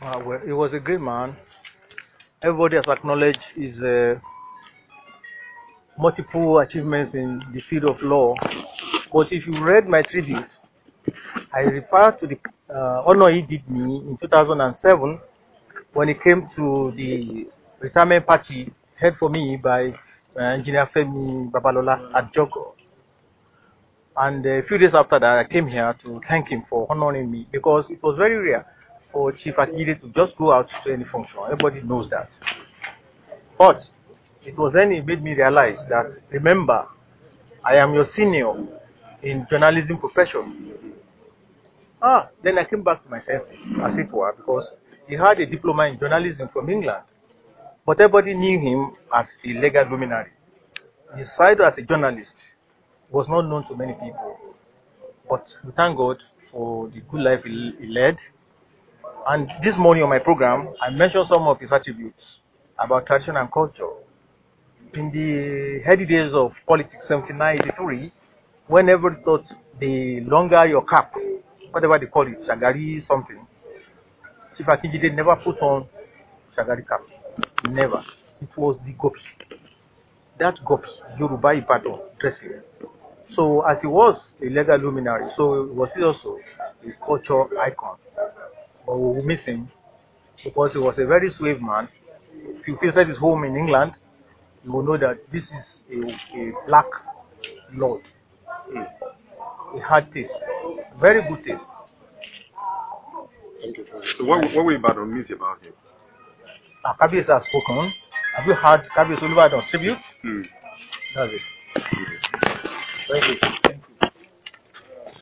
Well, he was a great man. Everybody has acknowledged his multiple achievements in the field of law. But if you read my tribute, I refer to the honor he did me in 2007 when he came to the retirement party held for me by Engineer Femi Babalola at Jogo. And a few days after that, I came here to thank him for honoring me because it was very rare for Chief Akide to just go out to any function. Everybody knows that. But it was then he made me realize that, remember, I am your senior in journalism profession. Then I came back to my senses, as it were, because he had a diploma in journalism from England. But everybody knew him as a legal luminary. His side as a journalist was not known to many people. But we thank God for the good life he led. And this morning on my program, I mentioned some of his attributes about tradition and culture. In the heady days of politics, 79-83, when everybody thought the longer your cap, whatever they call it, Shagari something, Chief Akijide never put on Shagari cap. Never. It was the gopi. That gopi, Yoruba Ibadan dressing. So as he was a legal luminary, so was he also a culture icon. But we will miss him because he was a very suave man. If you visit his home in England, you will know that this is a black lord. A hard taste. Very good taste. Thank you very much. So what we about to miss about him? Kabiyesi has spoken. Have you heard Kabiyesi Olubadan's tribute? Mm. That's it. Mm. Thank you.